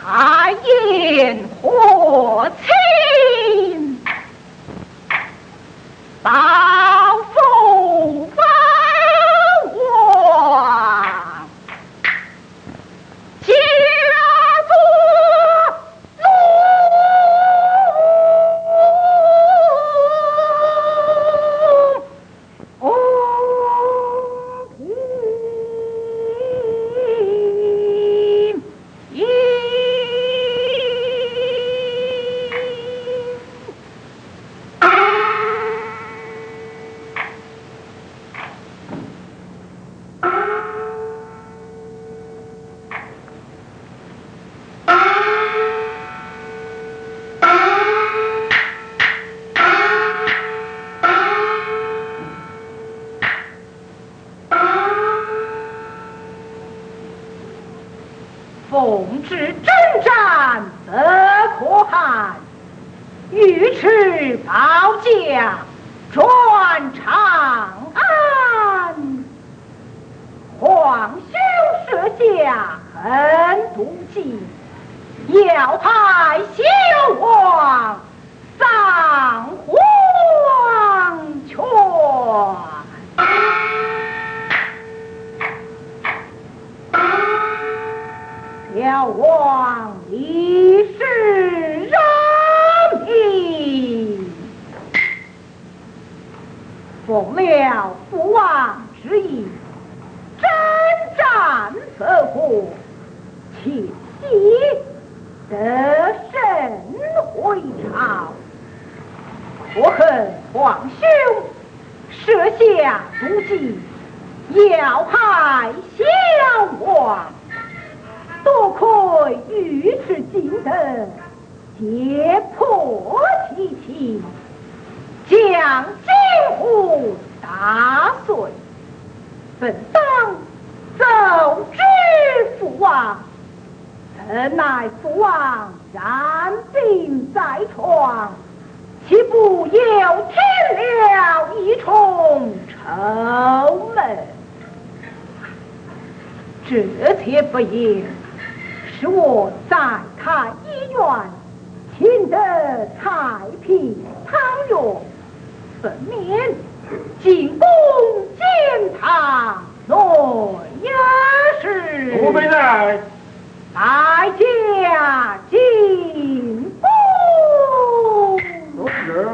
太阴火亲，报父封王，家作龙。奉旨征战则可汗，尉迟保驾转长安。皇兄设下横毒计，要害先王丧黄泉。小王一世人命，奉了父王之意，征战复国，切希得胜回朝。可恨皇兄设下毒计，要害小王。多亏尉迟敬德揭破其情，将金湖打碎，本当奏知父王，怎奈父王染病在床，岂不又添了一重愁闷？这且不言，是我在他医院请得菜品汤药，分娩进宫见他内也是。 我没来， 大家进宫。 是。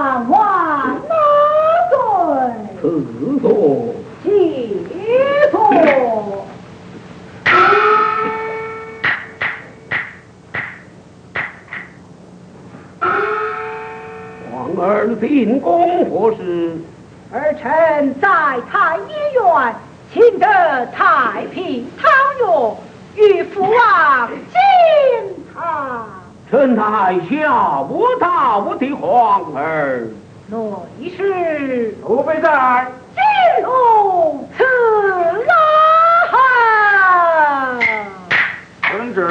王万岁！ 赐座。 谢座。 皇儿进宫何事？ 儿臣在太医院请得太平汤药，与父王进堂。 臣太下不到我的皇儿。 内侍奴婢在。 进入此来。 遵旨。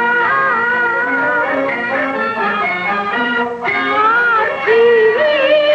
啊！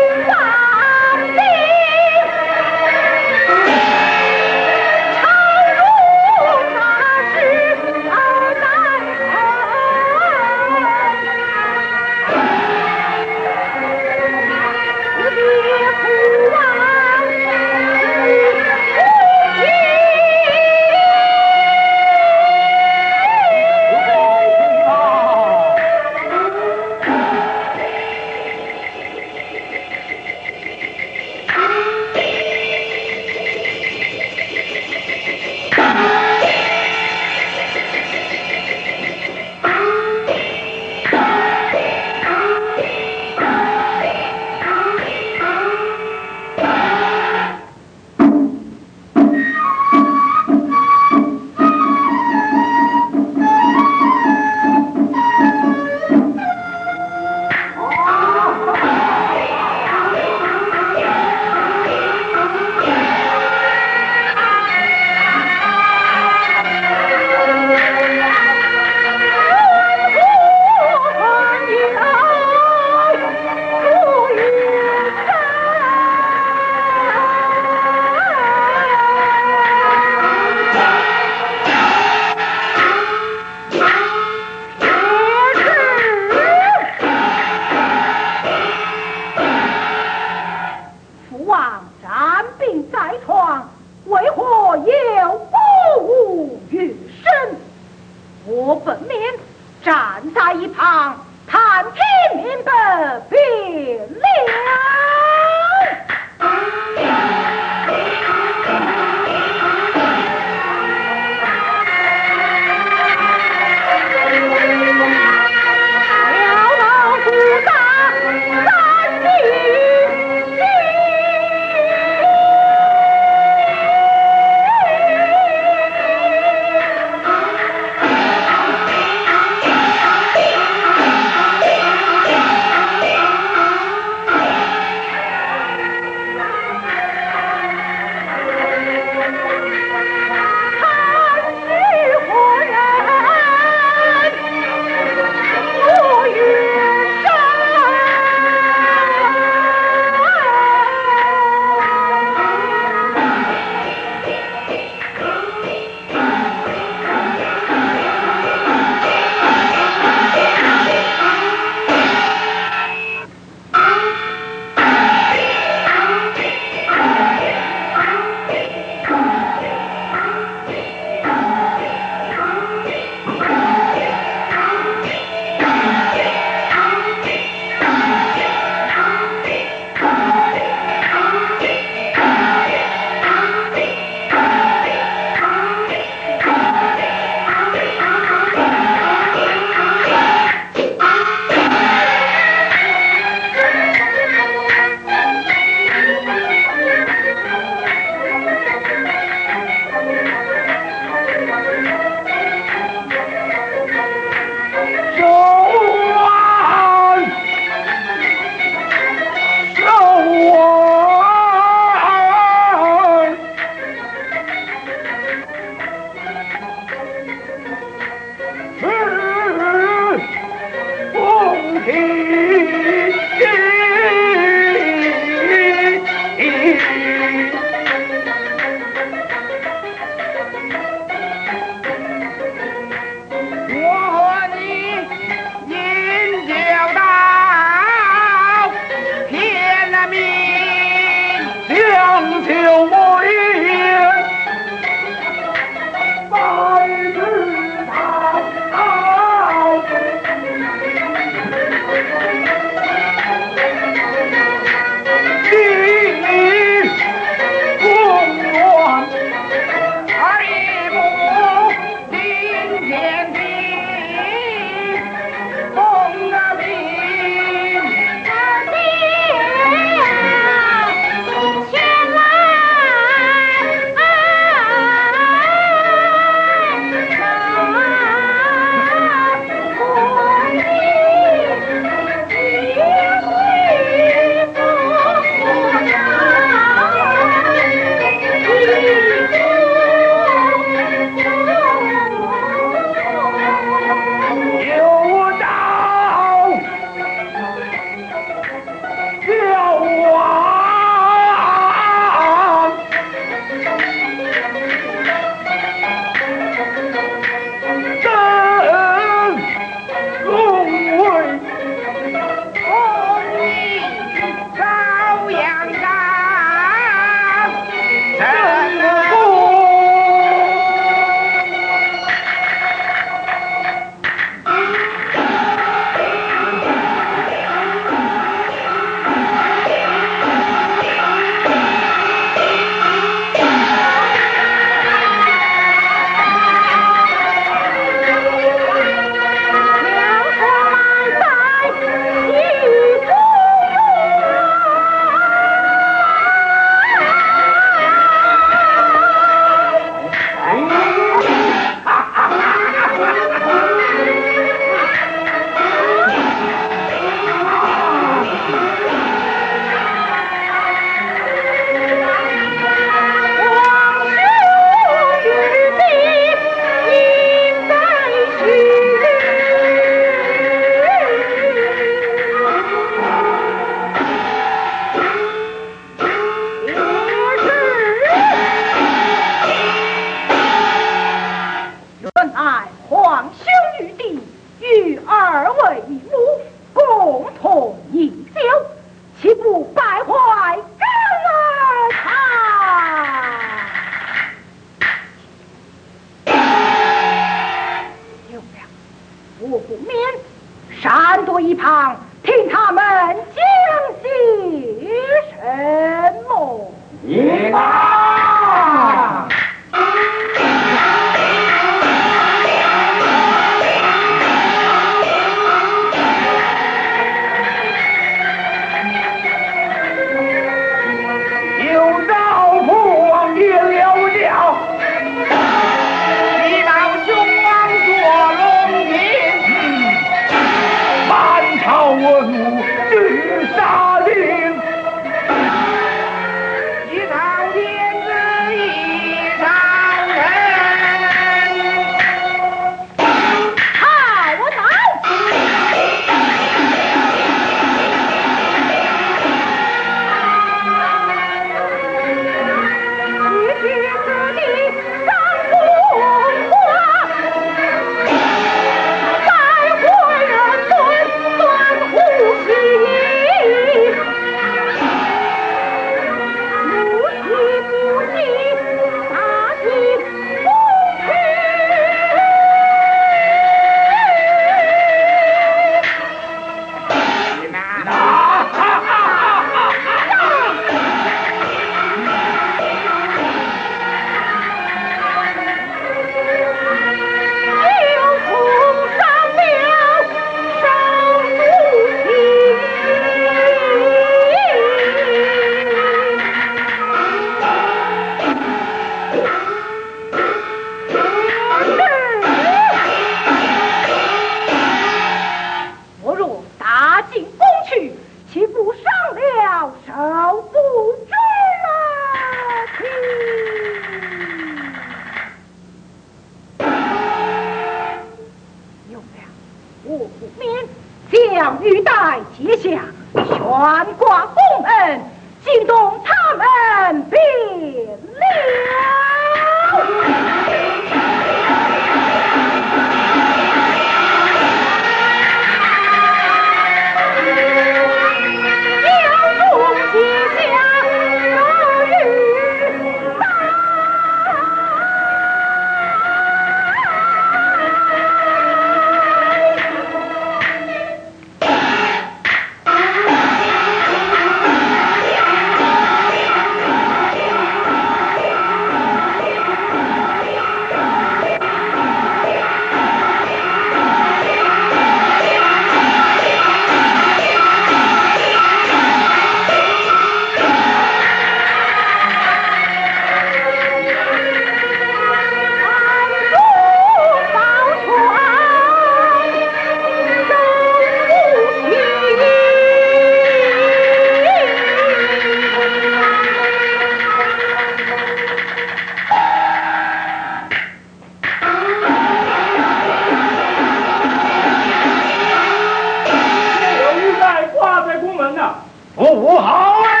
呐，不好呀！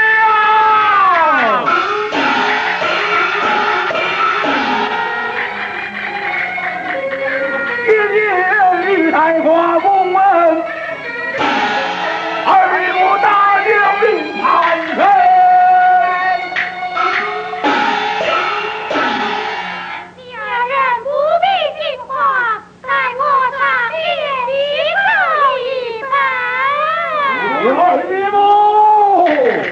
今日玉台花公文，二母大将令叛臣。二母，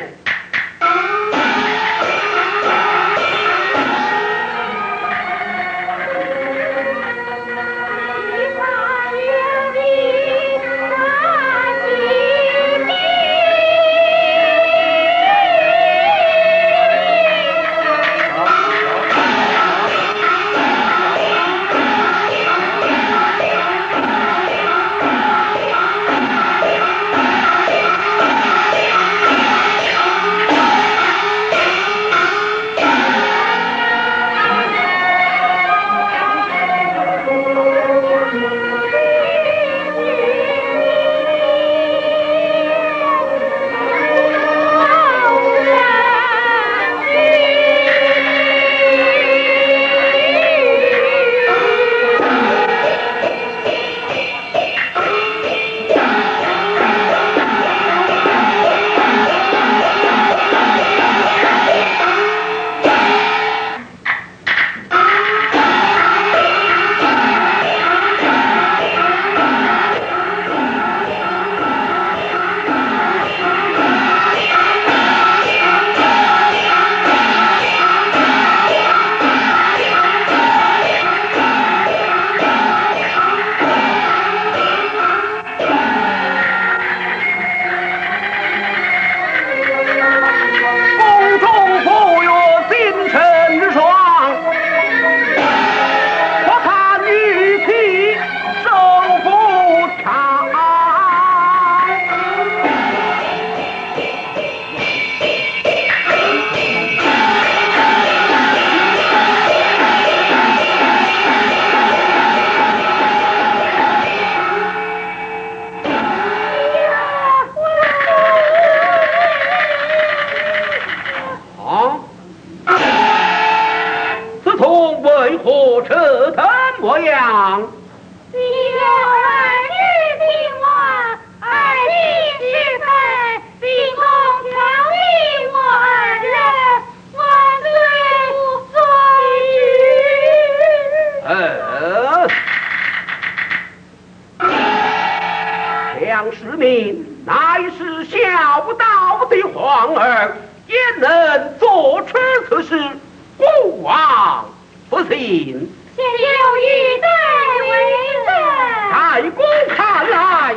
梁世民乃是孝道的皇儿，也能做出此事，孤王不信。 现有玉带为证。 在公看来，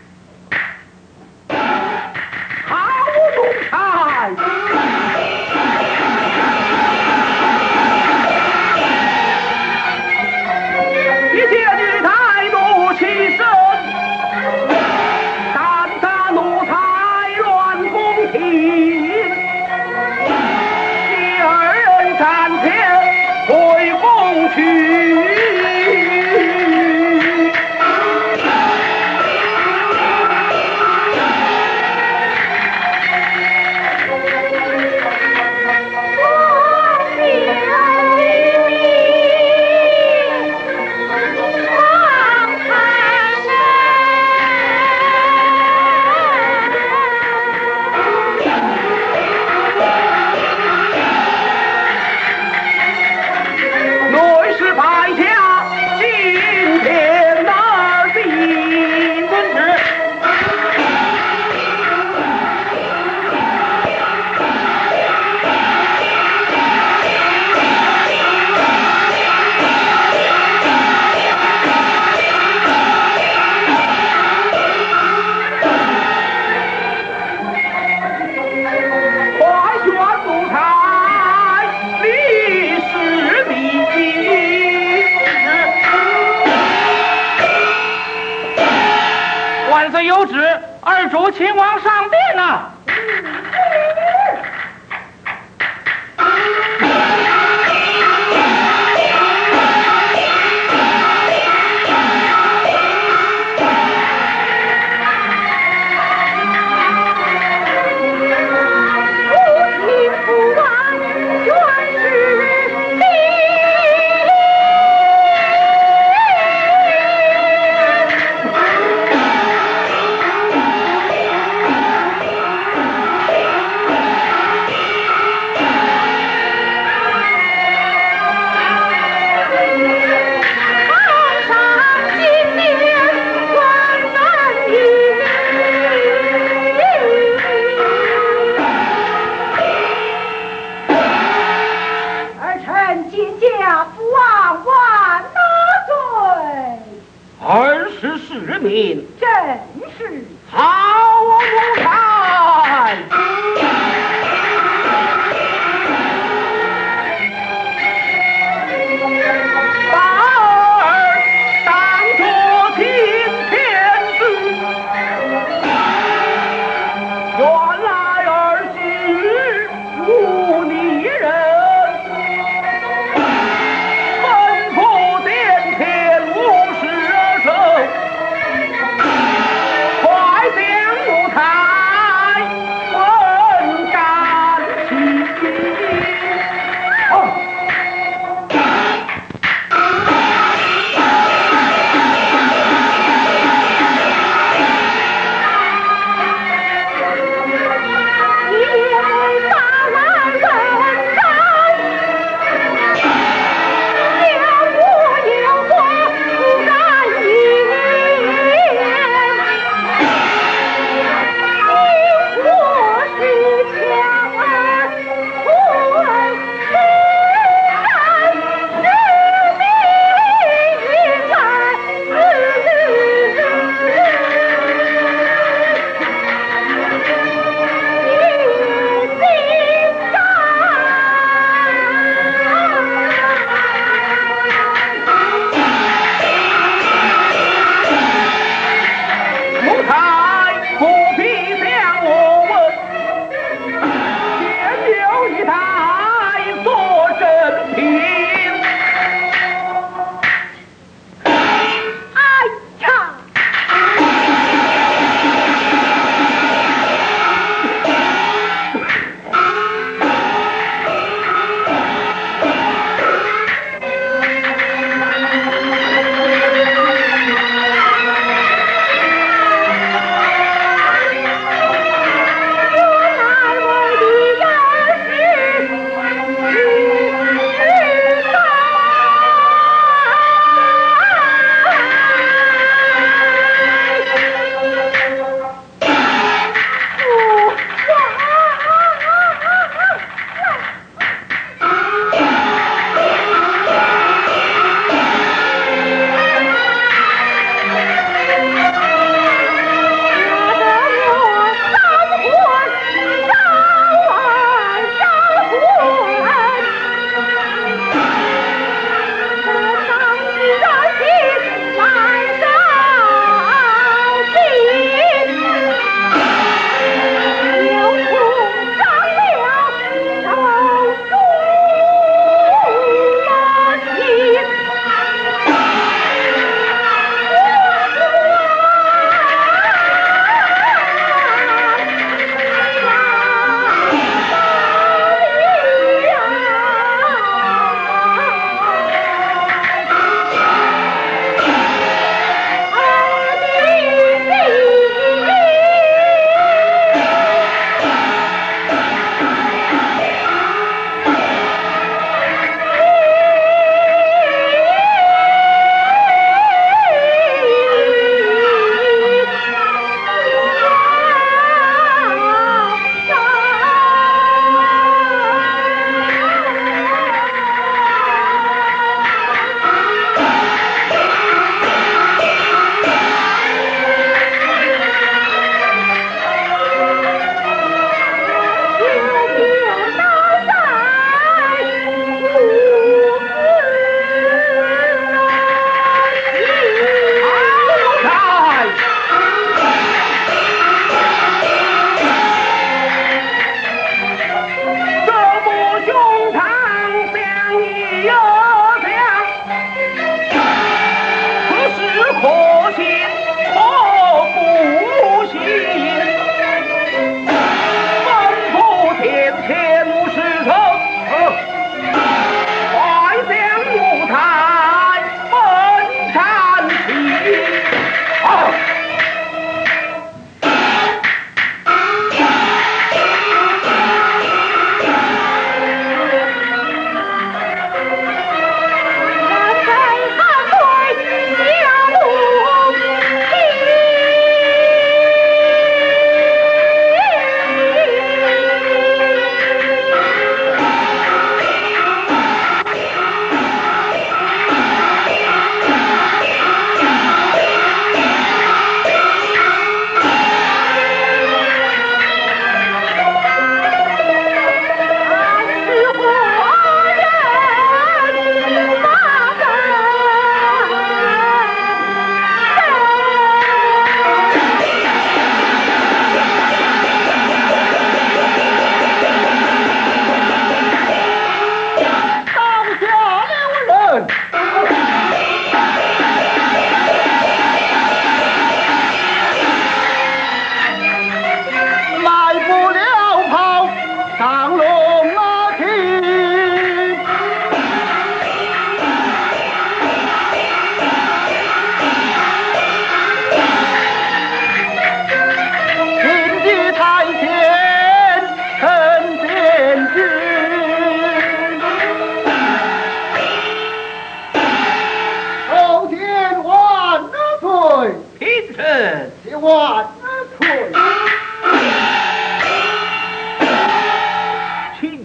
好用才。一见女态度起身，胆大怒才乱宫廷，第二人暂且回宫去。 万岁有旨，二主请往上殿呐。 命。 正是。 好，我看。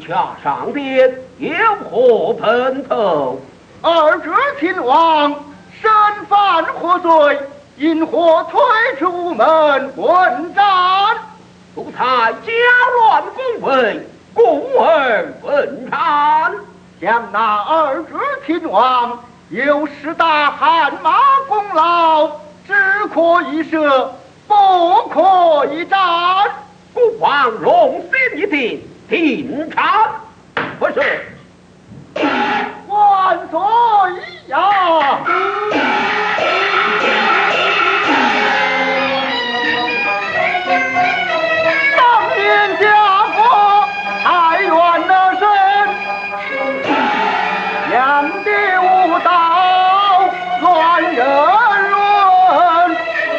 下上殿，有何喷头？ 二者亲王身犯何罪？因何推出门问斩？ 奴才搅乱宫闱，故而问斩。 将那二者亲王有10大汗马功劳，只可一射，不可一斩。 孤王容心一定，定斩。不是。 万岁呀！当年家国太远的身，养的无道乱人伦，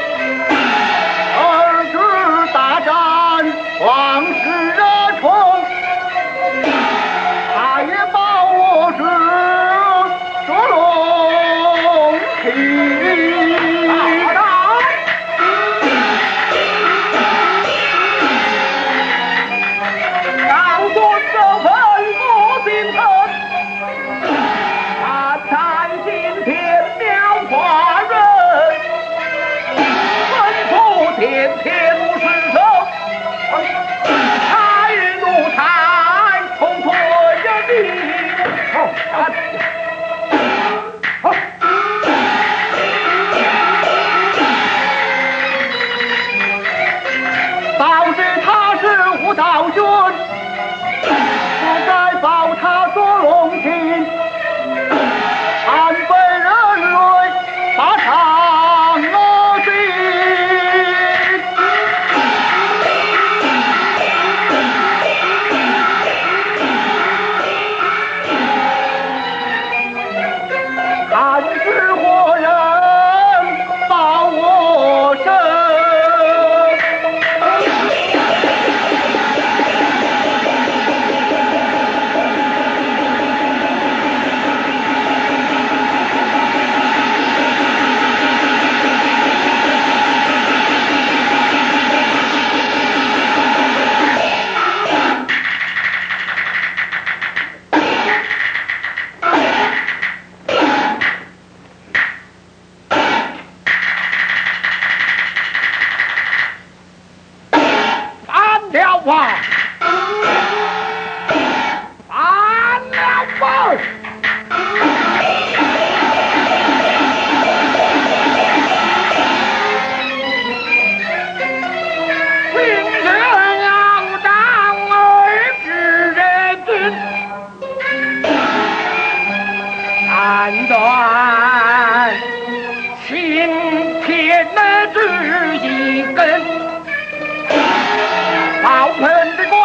儿子大战皇室热宠，他也把我是捉龙体。 当尊这份不心疼，他在今天描画人，吩咐天无失手，他与奴才同归于尽。 报知他是无道君，不该报他捉龙庭，安被人类把上恶心。看是何人报我身？宝盆的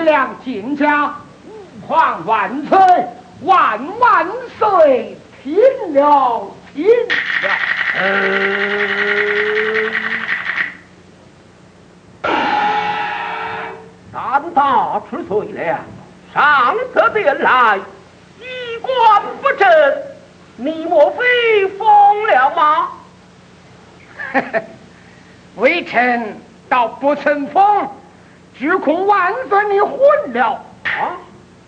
良进家，吾皇万岁，万万岁！听了，听了。 三大吃岁了，上得殿来，衣冠不正，你莫非疯了吗？ 微臣倒不曾疯，只恐万岁你混了啊！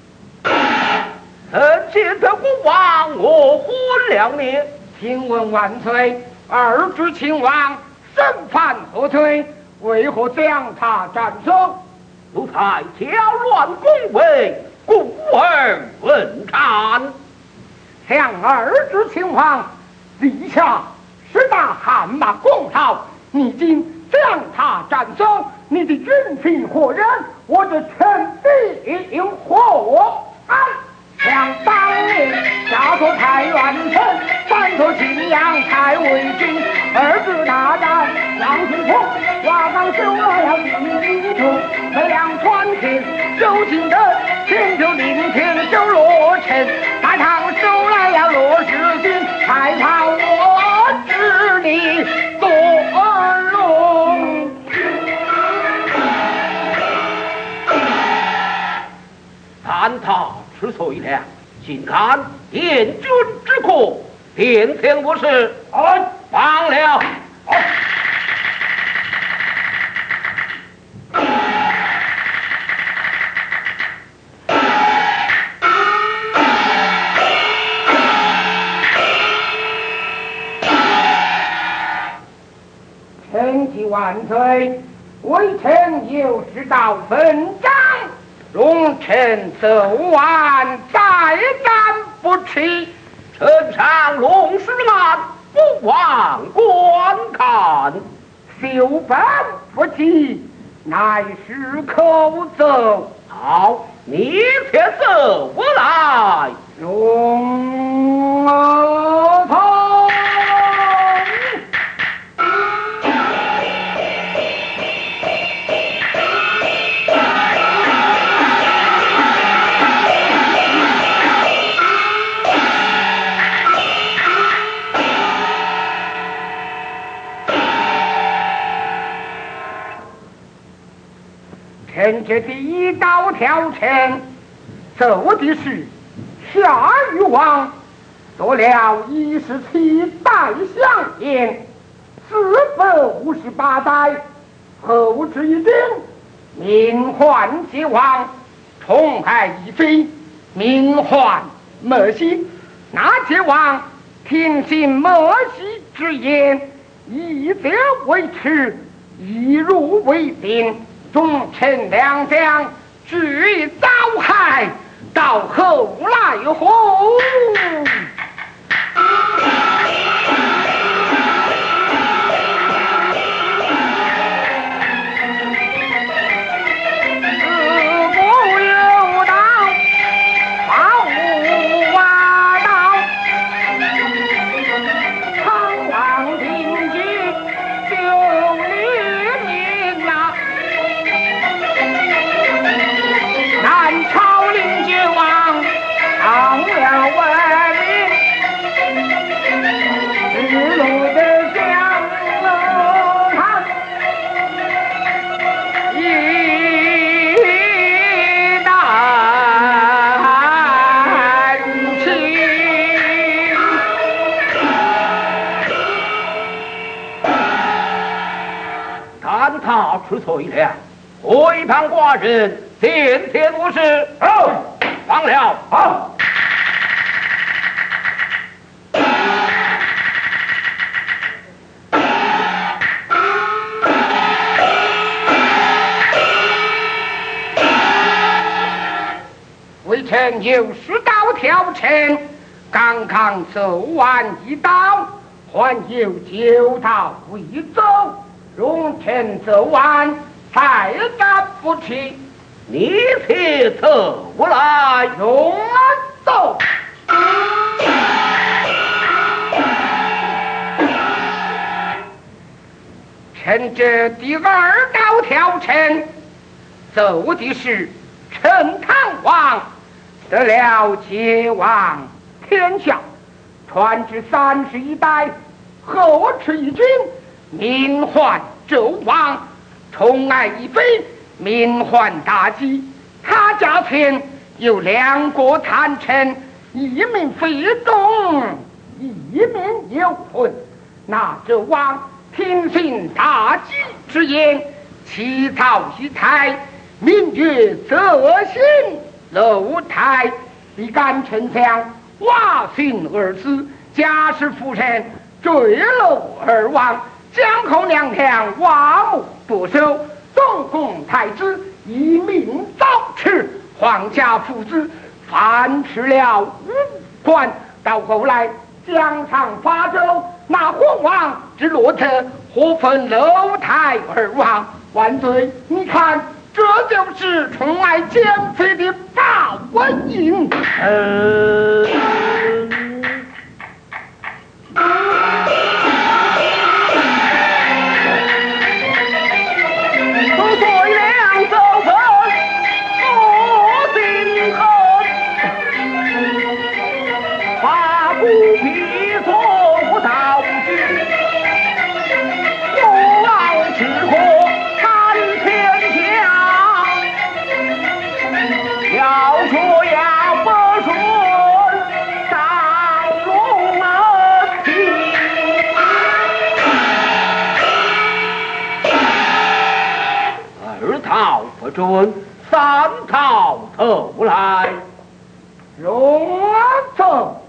见得国王我昏了你？ 请问万岁，二主亲王身犯何罪？为何将他斩首？ 奴才搅乱宫闱，故而问斩。 向二主亲王立下10大汗马功劳，你今将他斩首，你的军情何人？我这臣必何安？想当年下作太原城，3头秦阳太尉军，二子大战杨春风，瓦岗修了要第一处，北凉传天守京城，天就临天守洛城，大唐收来要落实心，才怕我知你做龙。 看他吃岁了，请看燕军之国，殿前无事，放了。 臣启万岁，微臣有事到分章，容臣奏完，再战不迟。 呈上龙狮案，不忘观看。 修本不急，乃是口奏。 好，你且奏我来。 龙头。臣这第一道条陈奏的是夏禹王做了27代相言，458代，后至一丁，命换皆亡，宠爱一妃，命换莫喜。那皆王听信莫喜之言，一则为耻，一如为定。忠臣两将至于遭害，到后来后。 吃岁了，回旁寡人殿前无事。放了。好。 微臣有10道条陈，刚刚奏完一道，还有9道未奏。容臣奏完，再战不迟。 你且奏我来。 容奏。臣这第2道条陈奏的是陈唐王得了皆王天下，传至31代，后持一君，名唤周王，宠爱一妃，名唤妲己。他家前有2国贪臣，一名非忠，一名有存。那周王听信妲己之言，起草一台，名曰泽心楼台，必干丞相瓦信而死，贾氏夫人坠楼而亡，江后娘娘挖墓不收，总共太子一命早逝，皇家父子反吃了5官。到后来江上发舟，那皇王之罗特火焚楼台而亡。万岁，你看，这就是宠爱奸妃的报应。准3逃头来，容走。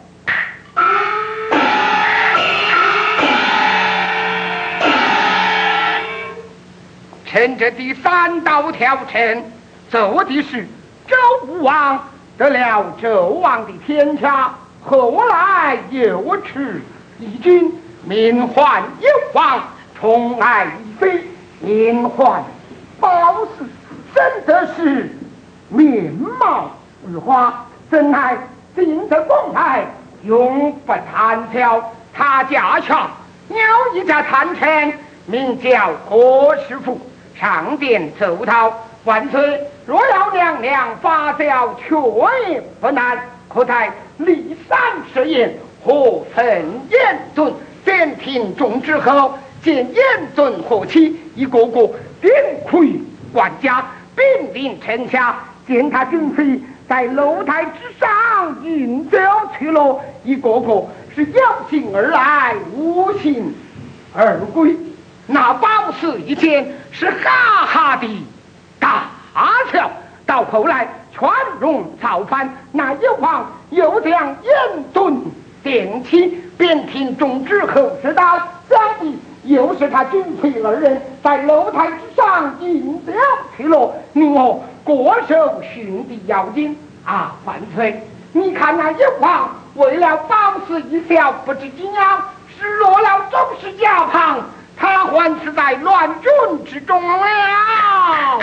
趁着第3道条陈，奏的是周武王得了周王的天下，后来又持一君，名唤幽王，宠爱一妃，名唤褒姒。真的是面貌如花，真乃进得宫来，永不贪裘。他家上有一家贪臣，名叫郭师傅，上殿奏道：万岁，若要娘娘发教，却不难，可在骊山设宴，何曾严尊？殿庭中之后，见严尊贺起，一个个顶盔冠甲，兵临城下，见他军妃在楼台之上饮酒去了，一个个是有心而来，无心而归。那褒姒一见是哈哈的大笑，到后来全容造反，那幽王又将严尊定起，便听众之后知道，想必又是他军妃2人在楼台之上饮酒去了。你我过手寻的要紧啊！万岁，你看那幽王为了褒姒一笑，不知几鸟，失落了周氏家旁，他还是在乱军之中了。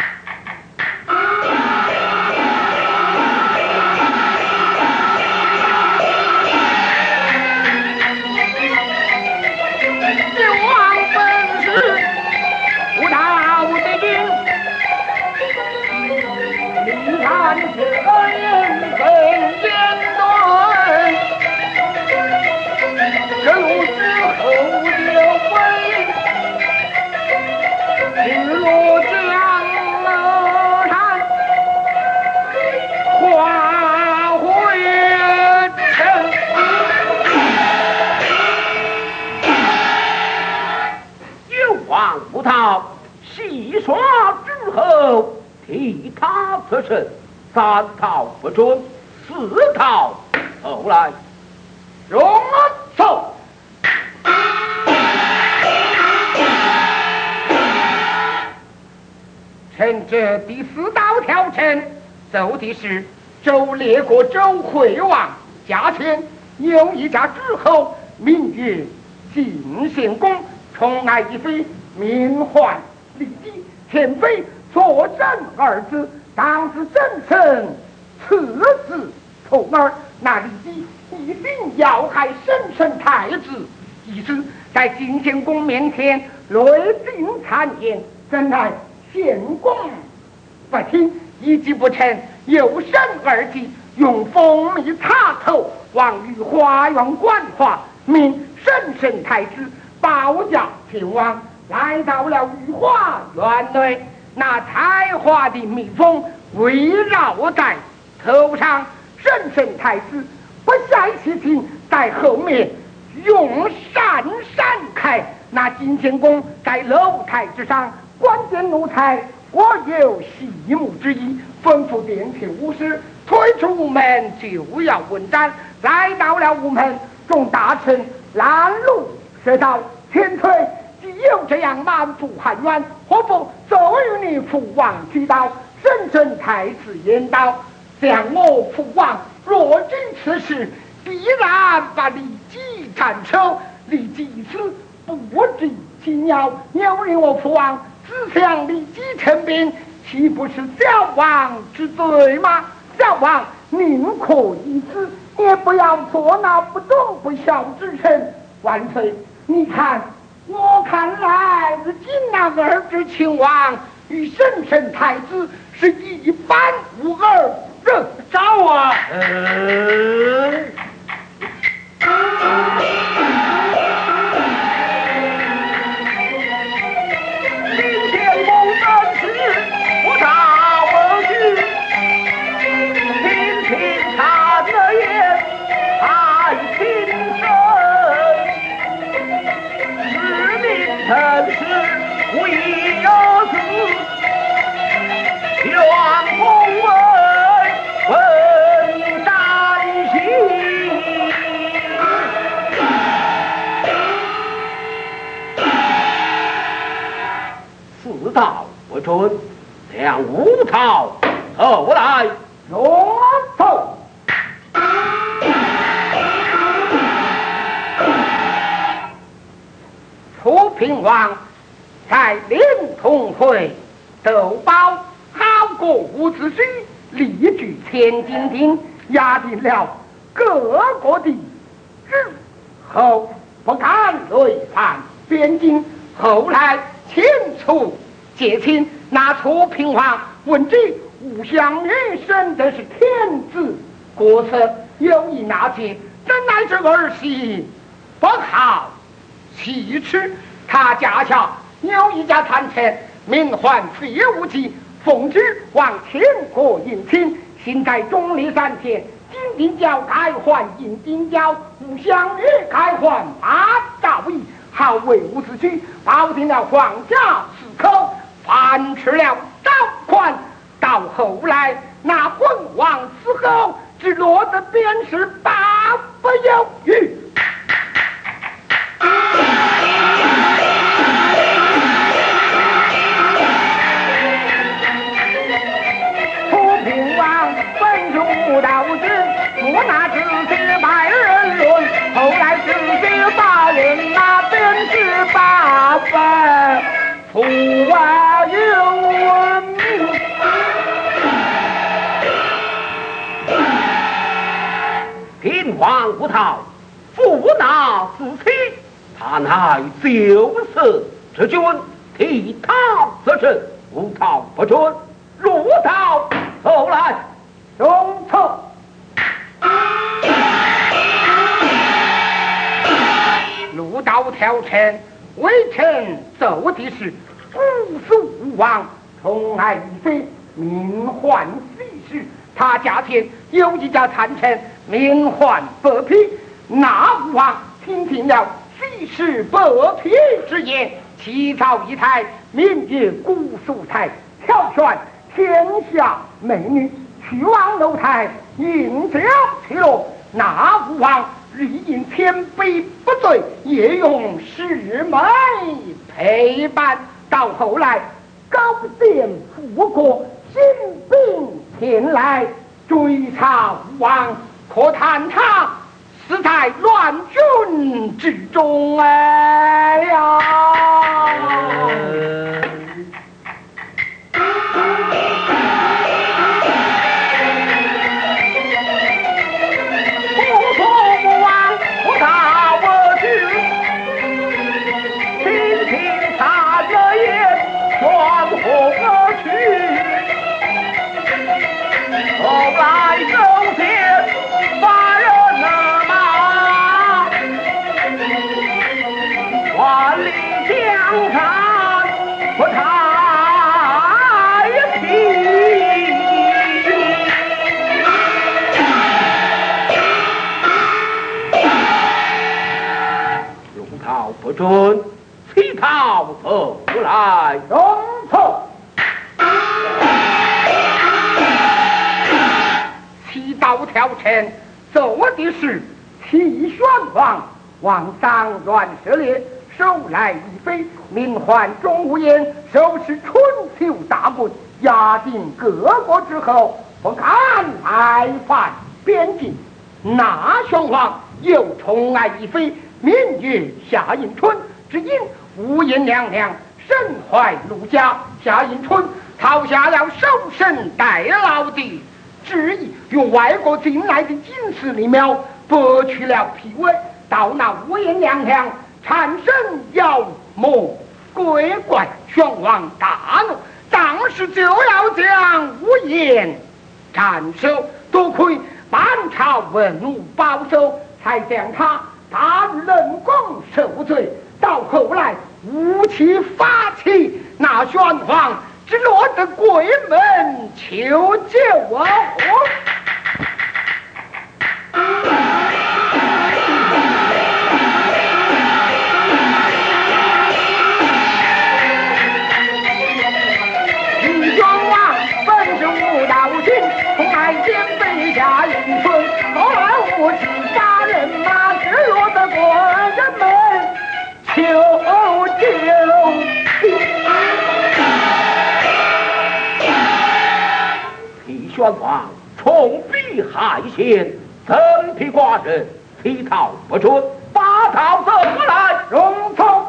戏耍之后，替他得胜，3逃不准，4逃后来，容走。趁着第4道条陈，奏的是周列国周惠王家前有一家诸侯，名曰晋献公，宠爱一妃，名唤骊姬。前妃所生儿子，当是真神赐子宠儿。那骊姬一心要害神圣太子，一时在晋献公面前雷霆谗言，怎奈献公不听， 一计不成，又生二计，用蜂蜜插头往御花园观花，命神太子保驾前往。来到了御花园内，那采花的蜜蜂围绕在头上，神太子不下其情，在后面用扇开。那金仙公在楼台之上观见奴才，我有细目之意，吩咐殿前武士推出午门，就要问斩。来到了午门，众大臣拦路说道：“千岁，既有这样满腹含冤，何不奏与你父王去道？”神太子言道：“向我父王若知此事，必然把李姬斩首。李姬一死，不知轻鸟，要令我父王只向李姬称病，岂不是小王之罪吗？小王宁可一死，也不要做那不忠不孝之臣。万岁，你看，我看来是今那儿之亲王与神太子是一般无二。 找啊！明天蒙真是我大我去，听听他的言，太平身，是名臣是无一有子，愿公问担心。四道不准，向吴曹后来。 用走。楚平王在临潼会奏报，好过伍子胥力举千斤顶，压定了各国的日后不敢累犯边境。后来迁楚结亲，那楚平王闻之吾相女生的是天子国色，有意纳妾，怎奈这儿媳不好启齿。他家下有一家贪臣，名唤费无忌，奉旨往天国迎亲，现在中立3天，金丁角该还银丁角，吾相女该还8兆亿，好为伍子胥保定了皇家4口，反吃了赃款。到后来那昏王死后，只落得便是8不有余。楚平王本入道之，不拿自己百人论，后来自己把人那便是8分，楚外有闻名。 平王吴曹负那4妻，他乃9色之君，替他责成，吴曹不准，入道后来。 中策。入道条臣，微臣奏的是古蜀吴王宠爱一妃，名唤西施。他家前有一家贪臣，名唤伯丕。那吴王听听了西施伯丕之言，起草一台，名曰古蜀台，挑选天下美女，去往楼台应召其乐。那吴王日因千杯不醉，夜用10妹陪伴。到后来高殿复国，新兵前来追查吴王，可叹他死在乱军之中了。 七道条城奏的是齐宣王王上乱涉猎，手来一飞，名唤钟无艳，收拾春秋大quân，压定各国之后，不敢来犯边境。那宣王又宠爱一妃，名曰夏迎春，只因无颜娘娘身怀陆家，夏迎春抄下了守身代劳的旨意，用外国进来的金丝里苗剥去了皮尾，到那无颜娘娘产生妖魔鬼怪，宣王大怒，当时就要将无颜斩首，多亏班朝文武保守，才将他打入冷宫受罪。到后来武器发起，那宣王只落得鬼门求救我。宣王本是无道君，宠爱奸妃夏迎春，后来武器杀人马，只落得国人们求救。 齐宣王重逼害县，曾批寡人，乞讨不准，拔刀怎么来？ 容从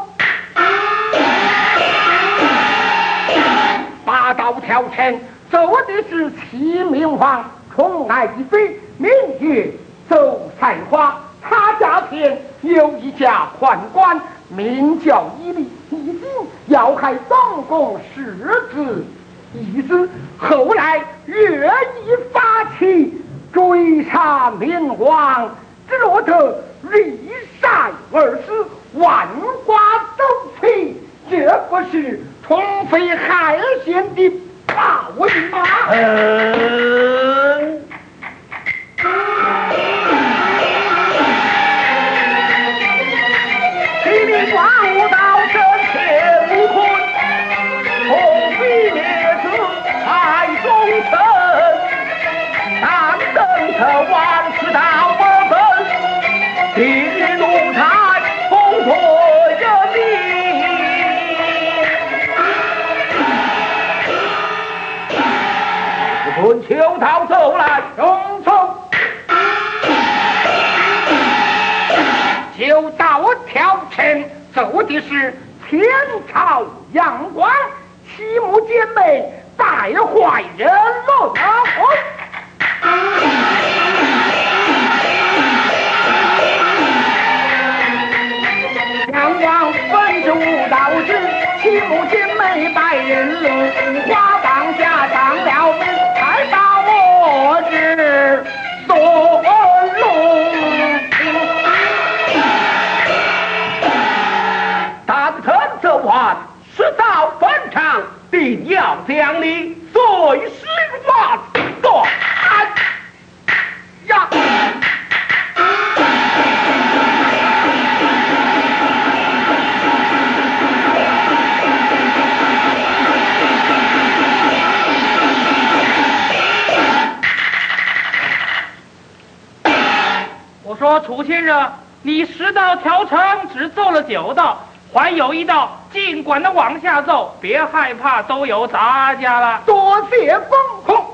八道条城奏的是齐明王宠爱一妃，名曰周采花，他家偏有一家宦官，名叫伊利，一心要害总共10子，意思后来越意发起追杀明王，只落得离晒而死，万瓜走齐，这不是冲飞害县的报应吗？ 齐明王无道真切不困，重逼灭子害忠臣，但等他万世道不分，地怒才风破人民。春秋到走来， 容从就到条城奏的是天朝阳光，齐母姐妹败坏人伦。阳王本是无道之，齐母姐妹败人伦，花当下当了名，才把我之所龙。 但臣奏完，事到坟场，定要将你碎尸万段。 呀！ 我说楚先生，你10道条城只奏了9道，还有1道，尽管的往下奏，别害怕，都有杂家了。 多谢公公。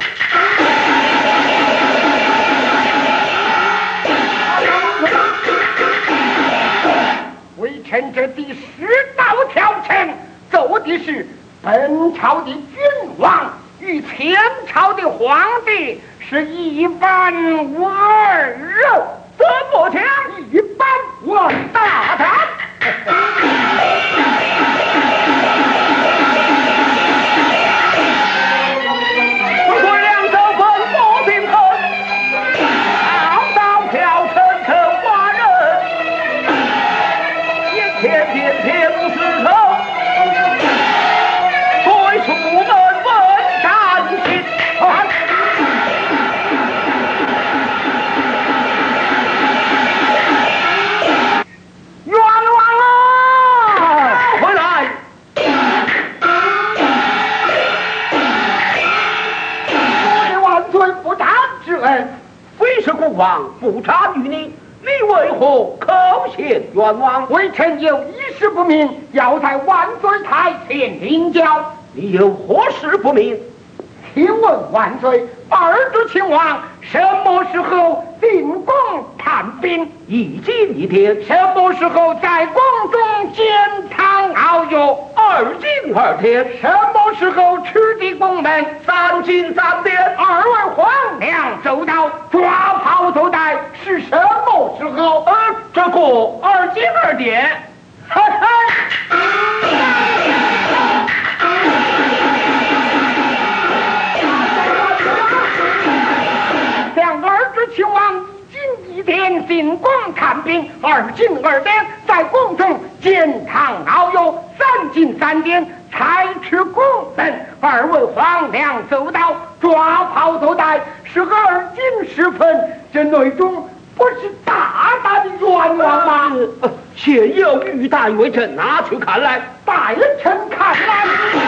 微臣这第10道条城奏的是本朝的君王与前朝的皇帝是一般无二肉， 怎么讲？ 一般无二大胆。 不过两手分不平衡，道道条城成华人，也偏不是头，退出门问战心。 冤枉啊！ 恩，非是国王不差于你，你为何口嫌冤枉？ 微臣有一事不明，要在万岁台前领教。 你有何事不明？ 请问万岁，二主亲王什么时候进宫探兵？ 一进一天。 什么时候在宫中检堂遨游 ？2进2天。 什么时候出的宫门 ？3进3天。 二位皇娘奏道，抓炮走带是什么时候？ 这个 2进2点。 嘿嘿。两儿子亲王1进1点进宫看兵，2进2点在宫中检堂遨游，3进3点才出宫门。二位皇娘奏道，抓炮走带是2进10分，这内中不是大大的冤枉吗？ 且有玉带为朕拿去看来。 大臣看来。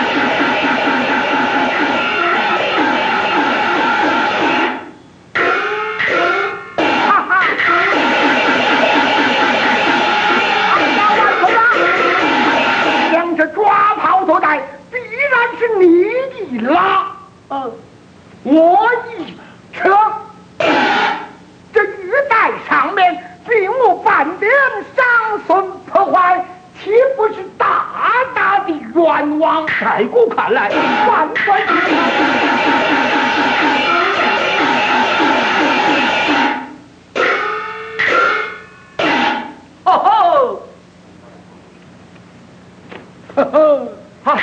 这抓炮走带必然是你的啦，我一称，这玉带上面并无半点伤损破坏，岂不是大大的冤枉？ 在古看来， 万岁！ 哦吼！呵呵，好。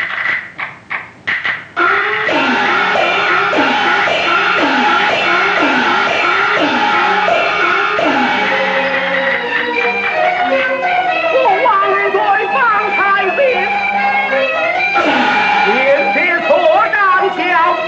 我万岁方才兵， 前次错战小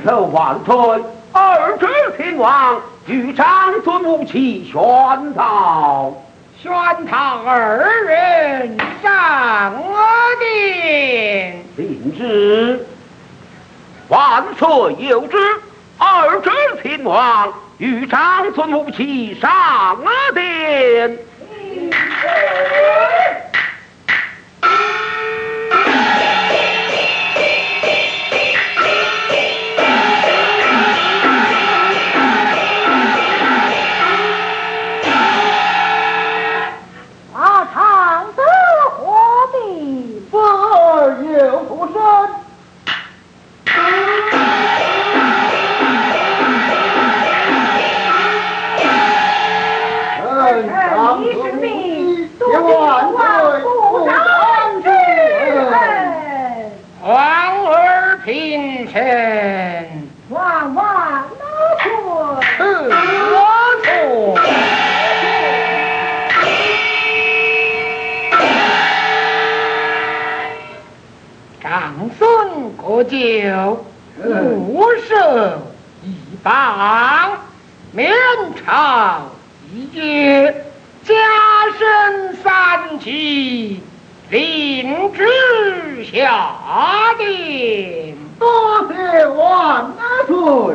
奏万岁！二指天王与长孙无忌宣道。 宣他二人上殿。 令旨。万岁有旨，二指天王与长孙无忌上殿。 皇儿平身， 万万岁！ 我错。长孙国舅，不受一榜，面朝一节，加身三级。领旨下殿。 多谢万岁。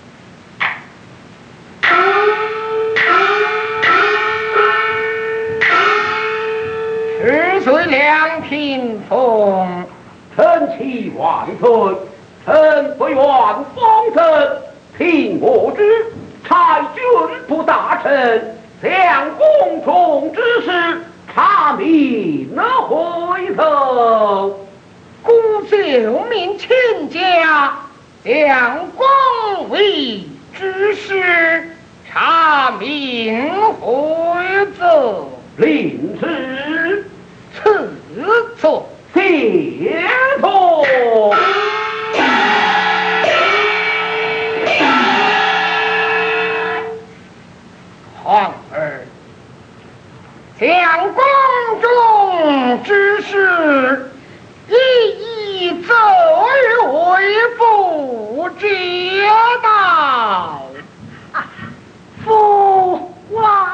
十岁两品封， 臣启万岁。臣不愿封臣，凭我之差军部大臣将宫中之事查明回头。 故救命亲家，将公为之事查明回奏。 令旨。 此错谢错。 皇儿，将宫中之事一一奏为不知道。 父王。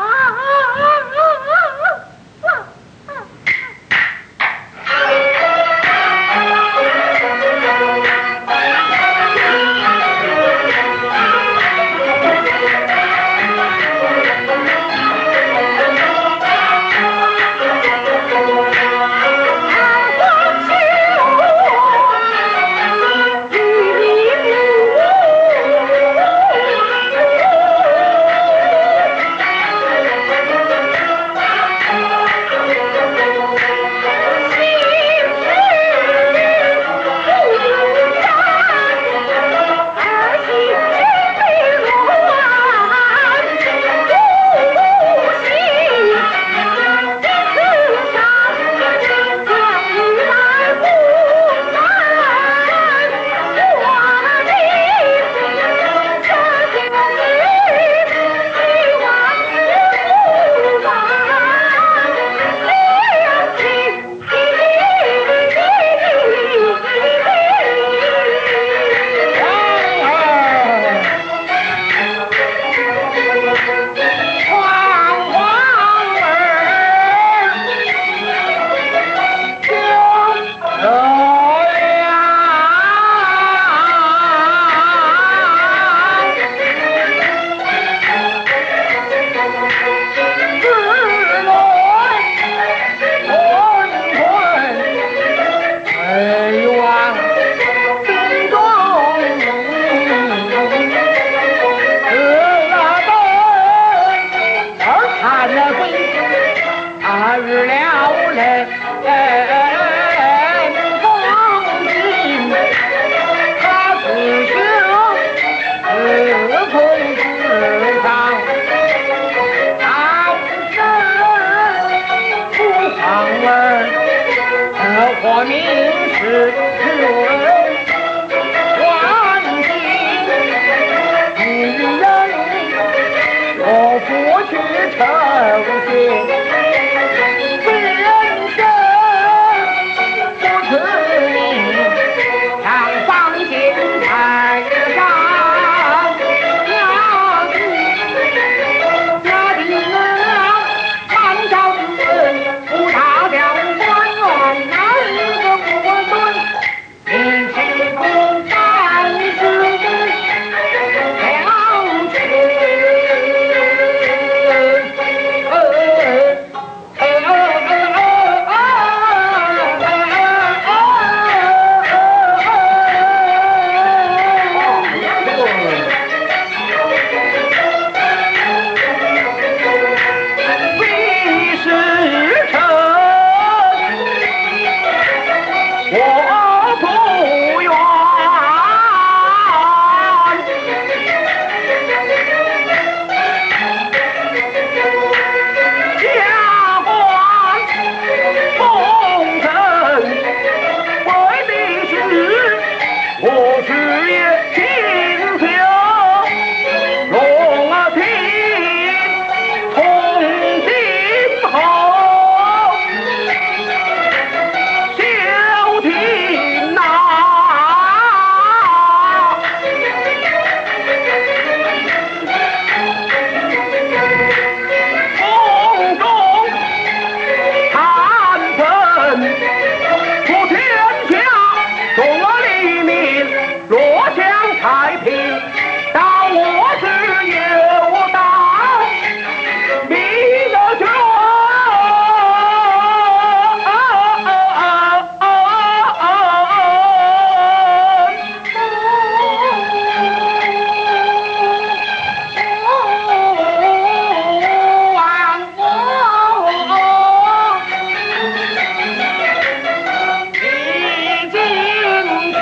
我明是万金，女人我不去成仙，人生不自命，常放心台上。 我不愿。家官奉承，为的是我事业清秀，龙庭同今后，休庭呐。宫中谈分普天下，众儿黎民落享太平，当我是有道民的权。已经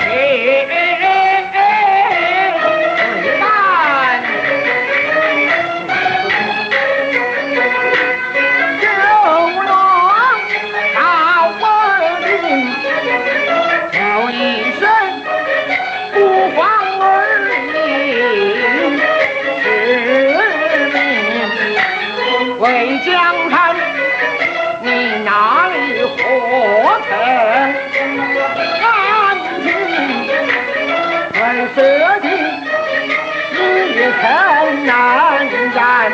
九龙到文定，叫一声不欢而鸣，是命为江山，你哪里活成安静？为社稷，你也曾难然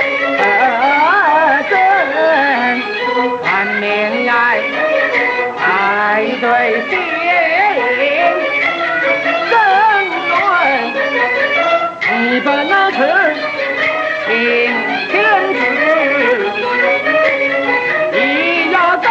真万年来爱对心争论，你本来是青天子，你要等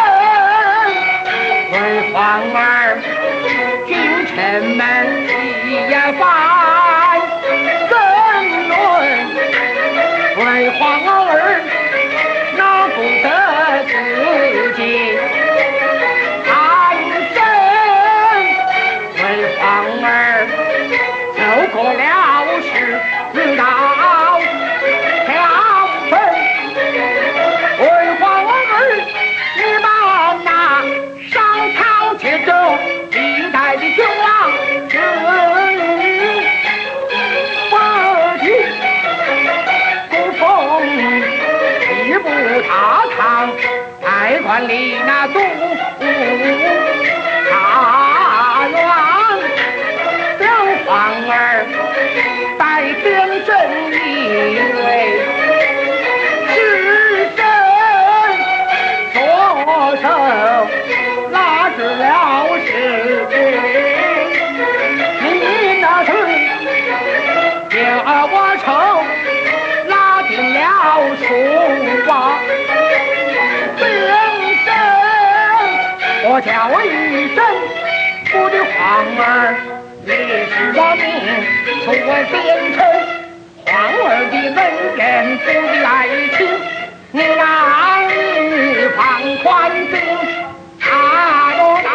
为皇儿君臣们一言翻争论，为皇儿那不得自己安身，为皇儿走过了世道条分，为皇儿你把那上朝接走历代的君王之意不提，不奉一步踏堂，太管理那祖大院，让皇儿代天真以为是神左手拉直了世你那是叫我手拉定了书包变身，我叫一声我的皇儿，你是我命出我边城，皇儿的恩人不的爱情，你哪里放宽心？大罗